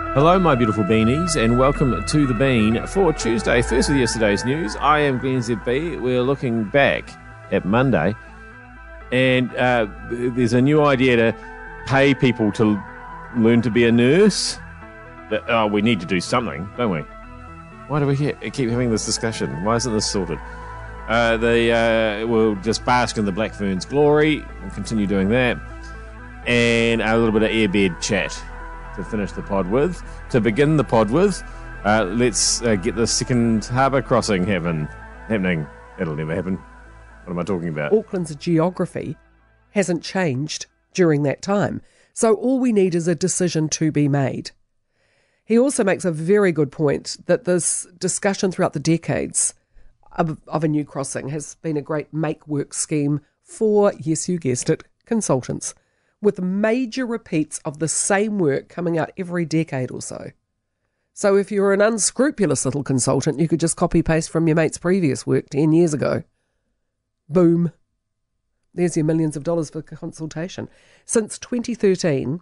Hello, my beautiful beanies, and welcome to The Bean for Tuesday, first of yesterday's news. I am Glenn ZB. We're looking back at Monday, and there's a new idea to pay people to learn to be a nurse. We need to do something, don't we? Why do we keep having this discussion? Why isn't this sorted? We'll just bask in the Black Ferns glory and continue doing that. And a little bit of airbed chat to finish the pod with. To begin the pod with, let's get the second harbour crossing happening. It'll never happen. What am I talking about? Auckland's geography hasn't changed during that time. So all we need is a decision to be made. He also makes a very good point that this discussion throughout the decades of a new crossing has been a great make-work scheme for, yes, you guessed it, consultants, with major repeats of the same work coming out every decade or so. So if you're an unscrupulous little consultant, you could just copy-paste from your mate's previous work 10 years ago. Boom. There's your millions of dollars for consultation. Since 2013,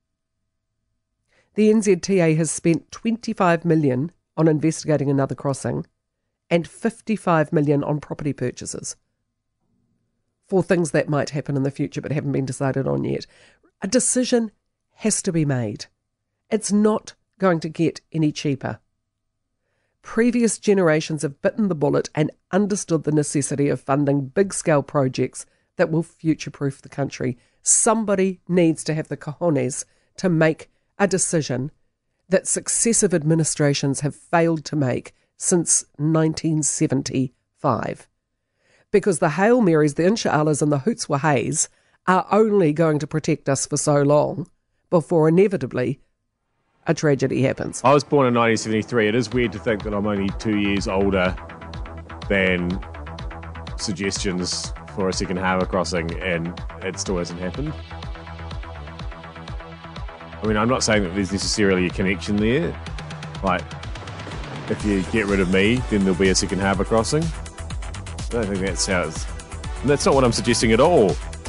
the NZTA has spent $25 million on investigating another crossing and $55 million on property purchases for things that might happen in the future but haven't been decided on yet. A decision has to be made. It's not going to get any cheaper. Previous generations have bitten the bullet and understood the necessity of funding big-scale projects that will future-proof the country. Somebody needs to have the cojones to make a decision that successive administrations have failed to make since 1975. Because the Hail Marys, the Insha'Allahs and the Hoots Wahays are only going to protect us for so long before inevitably a tragedy happens. I was born in 1973. It is weird to think that I'm only 2 years older than suggestions for a second harbour crossing, and it still hasn't happened. I mean, I'm not saying that there's necessarily a connection there. Like, if you get rid of me, then there'll be a second harbour crossing. I don't think that's how it's... That's not what I'm suggesting at all.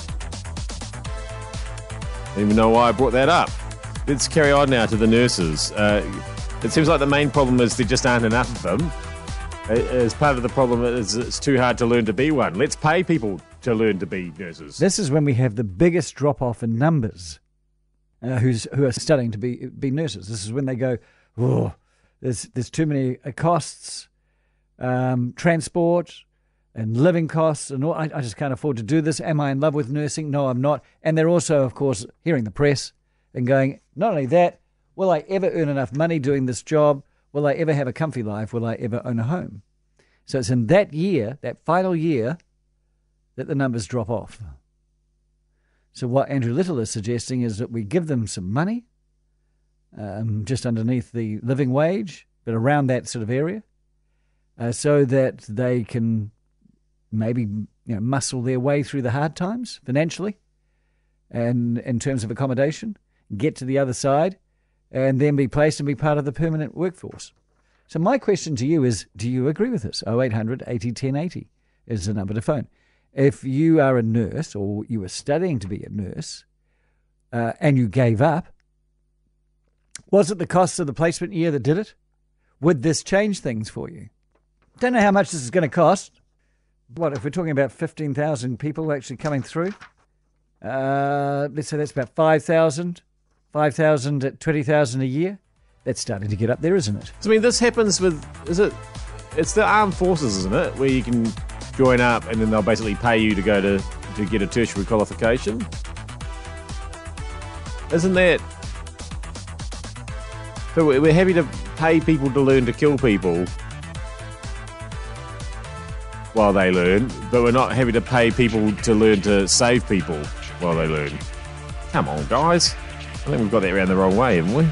I don't even know why I brought that up. Let's carry on now to the nurses. It seems like the main problem is there just aren't enough of them. As part of the problem is it's too hard to learn to be one. Let's pay people to learn to be nurses. This is when we have the biggest drop-off in numbers who are studying to be nurses. This is when they go, oh, there's too many costs, transport and living costs, and all. I just can't afford to do this. Am I in love with nursing? No, I'm not. And they're also, of course, hearing the press and going, not only that, will I ever earn enough money doing this job? Will I ever have a comfy life? Will I ever own a home? So it's in that year, that final year, that the numbers drop off. So what Andrew Little is suggesting is that we give them some money, just underneath the living wage, but around that sort of area, so that they can maybe muscle their way through the hard times financially and in terms of accommodation, get to the other side, and then be placed and be part of the permanent workforce. So my question to you is, do you agree with this? 0800 80 1080 is the number to phone. If you are a nurse or you were studying to be a nurse and you gave up, was it the cost of the placement year that did it? Would this change things for you? Don't know how much this is going to cost. What, if we're talking about 15,000 people actually coming through? Let's say that's about 5,000 at 20,000 a year. That's starting to get up there, isn't it? So, I mean, this happens with, it's the armed forces, isn't it? Where you can join up and then they'll basically pay you to go to get a tertiary qualification. Isn't that... So we're happy to pay people to learn to kill people while they learn, but we're not happy to pay people to learn to save people while they learn. Come on, guys. I think we've got that around the wrong way, haven't we?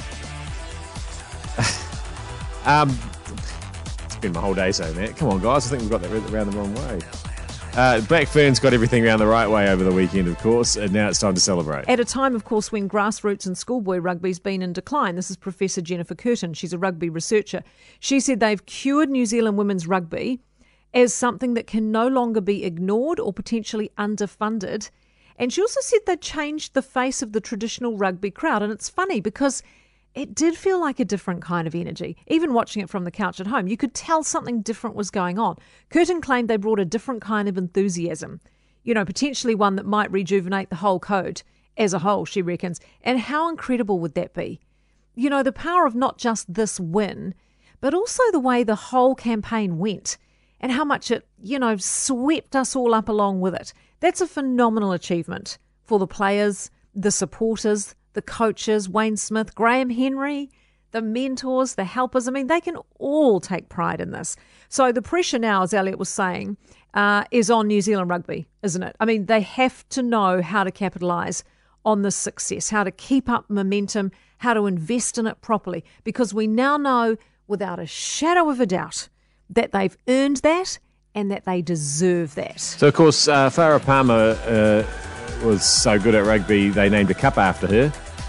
It's been my whole day saying that. Come on, guys. I think we've got that around the wrong way. Black Ferns got everything around the right way over the weekend, of course, and now it's time to celebrate. At a time, of course, when grassroots and schoolboy rugby's been in decline. This is Professor Jennifer Curtin. She's a rugby researcher. She said they've cured New Zealand women's rugby as something that can no longer be ignored or potentially underfunded. And she also said they changed the face of the traditional rugby crowd. And it's funny because it did feel like a different kind of energy. Even watching it from the couch at home, you could tell something different was going on. Curtin claimed they brought a different kind of enthusiasm, potentially one that might rejuvenate the whole code as a whole, she reckons. And how incredible would that be? The power of not just this win, but also the way the whole campaign went and how much it, swept us all up along with it. That's a phenomenal achievement for the players, the supporters, the coaches, Wayne Smith, Graham Henry, the mentors, the helpers. I mean, they can all take pride in this. So the pressure now, as Elliot was saying, is on New Zealand Rugby, isn't it? I mean, they have to know how to capitalise on this success, how to keep up momentum, how to invest in it properly, because we now know without a shadow of a doubt that they've earned that and that they deserve that. So, of course, Farah Palmer was so good at rugby, they named a cup after her.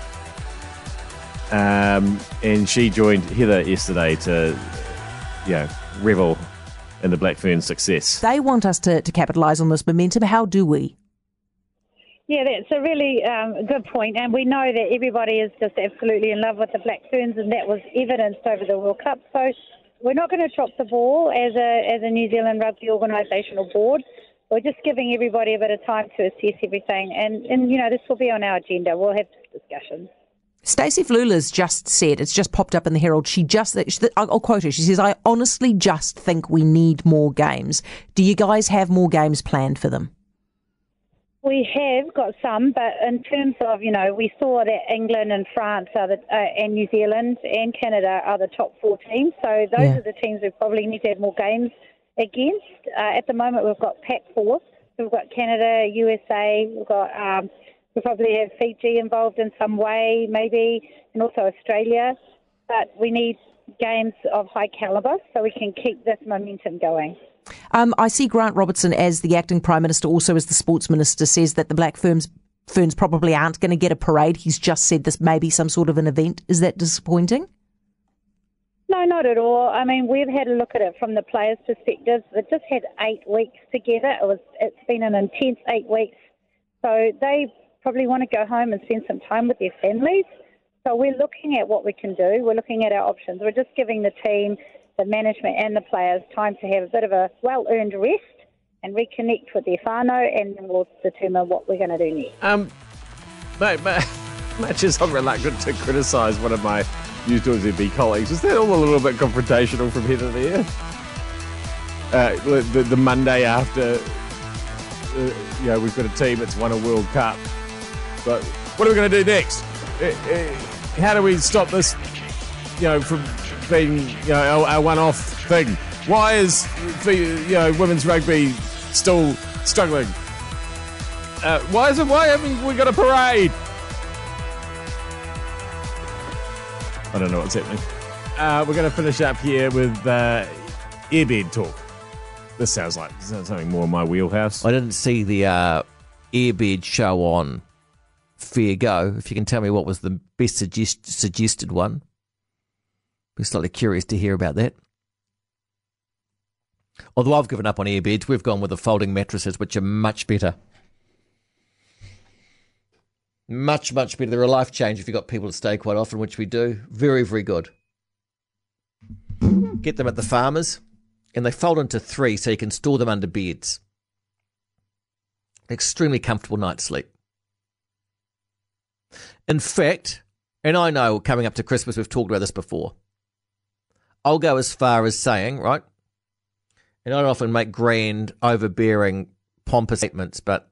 And she joined Heather yesterday to, revel in the Black Ferns' success. They want us to capitalise on this momentum. How do we? Yeah, that's a really good point, and we know that everybody is just absolutely in love with the Black Ferns, and that was evidenced over the World Cup. So we're not going to drop the ball as a New Zealand Rugby organisational board. We're just giving everybody a bit of time to assess everything, and this will be on our agenda. We'll have discussions. Stacey Flula's just said, it's just popped up in the Herald, I'll quote her, she says, "I honestly just think we need more games." Do you guys have more games planned for them? We have got some, but in terms of, we saw that England and France and New Zealand and Canada are the top 4 teams. So those are the teams we probably need to have more games against. At the moment, we've got Pac-4. We've got Canada, USA. We probably have Fiji involved in some way, maybe, and also Australia. But we need games of high calibre so we can keep this momentum going. I see Grant Robertson as the acting Prime Minister, also as the Sports Minister, says that the Black Ferns probably aren't going to get a parade. He's just said this may be some sort of an event. Is that disappointing? No, not at all. I mean, we've had a look at it from the players' perspective. They've just had 8 weeks together. It's been an intense 8 weeks. So they probably want to go home and spend some time with their families. So we're looking at what we can do. We're looking at our options. We're just giving the team, the management and the players time to have a bit of a well-earned rest and reconnect with their whānau, and then we'll determine what we're going to do next. Much as I'm reluctant to criticise one of my News Talk ZB colleagues, is that all a little bit confrontational from Heather there? The Monday after, we've got a team that's won a World Cup. But what are we going to do next? How do we stop this, from being, a one-off thing? Why is, women's rugby still struggling? Why haven't we got a parade? I don't know what's happening. We're going to finish up here with airbed talk. This sounds like something more in my wheelhouse. I didn't see the airbed show on Fair Go. If you can tell me what was the best suggested one. Be slightly curious to hear about that. Although I've given up on airbeds, we've gone with the folding mattresses, which are much better. Much, much better. They're a life change if you've got people to stay quite often, which we do. Very, very good. Get them at the farmers, and they fold into 3 so you can store them under beds. Extremely comfortable night's sleep. In fact, and I know coming up to Christmas, we've talked about this before, I'll go as far as saying, right, and I don't often make grand, overbearing, pompous statements, but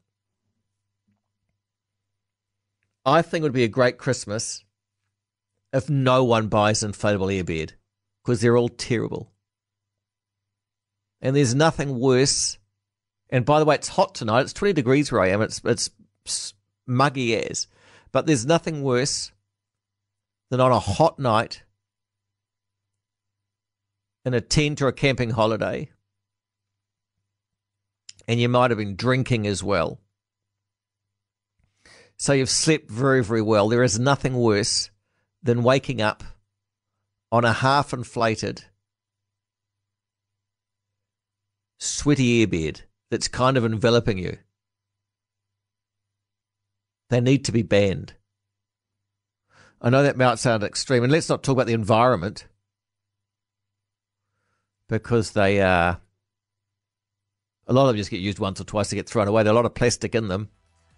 I think it would be a great Christmas if no one buys an inflatable airbed, because they're all terrible. And there's nothing worse. And by the way, it's hot tonight. It's 20 degrees where I am. It's muggy as. But there's nothing worse than on a hot night in a tent or a camping holiday, and you might have been drinking as well. So you've slept very, very well. There is nothing worse than waking up on a half-inflated, sweaty airbed that's kind of enveloping you. They need to be banned. I know that might sound extreme, and let's not talk about the environment because they a lot of them just get used once or twice to get thrown away. There's a lot of plastic in them.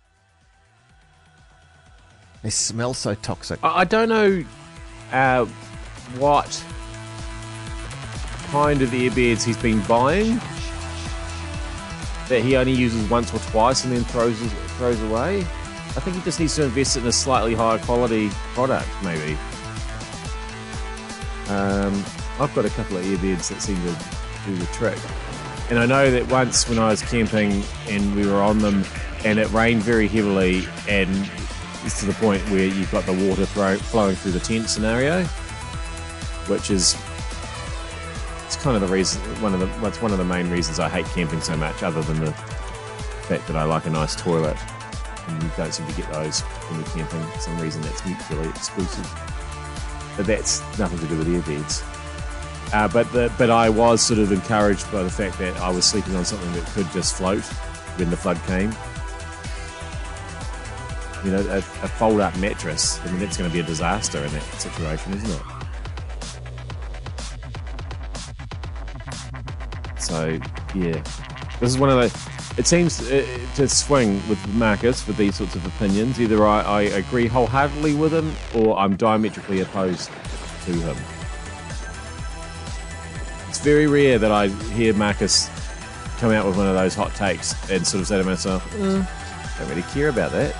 They smell so toxic. I don't know what kind of earbeds he's been buying that he only uses once or twice and then throws away. I think he just needs to invest in a slightly higher quality product, maybe. I've got a couple of earbeds that seem to do the trick. And I know that once when I was camping and we were on them and it rained very heavily and it's to the point where you've got the water flowing through the tent scenario, which is it's kind of the reason one of the main reasons I hate camping so much, other than the fact that I like a nice toilet, and you don't seem to get those when you're camping. For some reason that's mutually exclusive, but that's nothing to do with earbeds. But I was sort of encouraged by the fact that I was sleeping on something that could just float when the flood came. You know, a fold-up mattress, I mean, that's going to be a disaster in that situation, isn't it? So, yeah. This is one of the... It seems to swing with Marcus with these sorts of opinions. Either I agree wholeheartedly with him or I'm diametrically opposed to him. It's very rare that I hear Marcus come out with one of those hot takes and sort of say to myself, don't really care about that.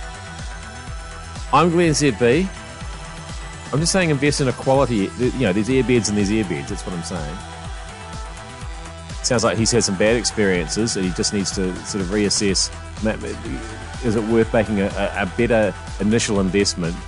I'm Glenn ZB. I'm just saying invest in a quality, you know, there's earbeds and there's earbeds, that's what I'm saying. Sounds like he's had some bad experiences and he just needs to sort of reassess, is it worth making a better initial investment?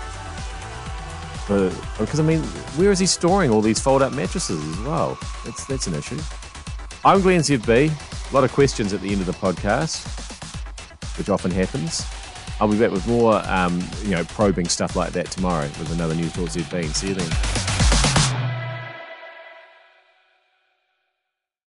Because, I mean, where is he storing all these fold-up mattresses as well? That's an issue. I'm Glenn ZB. A lot of questions at the end of the podcast, which often happens. I'll be back with more, probing stuff like that tomorrow with another News Talk ZB. See you then.